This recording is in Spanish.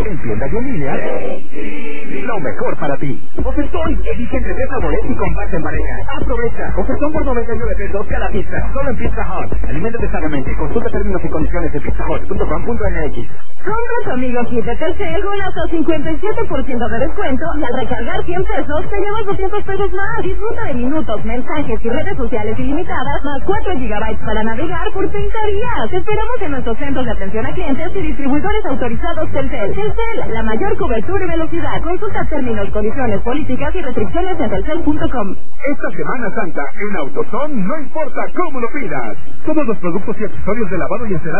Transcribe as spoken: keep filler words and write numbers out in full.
en tienda y en línea, lo mejor para ti. Ofertón, elige entre tres sabores y comparte en pareja. Aprovecha, ofertón por noventa y nueve pesos cada pizza, solo en Pizza Hut. Aliméntate sanamente, consulta términos y condiciones en pizza hut punto com punto m x. Compra tu amigo Kit de Telcel con hasta cincuenta y siete por ciento de descuento y al recargar cien pesos te llevas doscientos pesos más. Disfruta de minutos, mensajes y redes sociales ilimitadas más cuatro gigabytes para navegar por treinta días. Te esperamos en nuestros centros de atención a clientes y distribuidores autorizados Telcel. Telcel, la mayor cobertura y velocidad. Consulta términos, condiciones, políticas y restricciones en telcel punto com. Esta Semana Santa en AutoZone no importa cómo lo pidas. Todos los productos y accesorios de lavado y encerado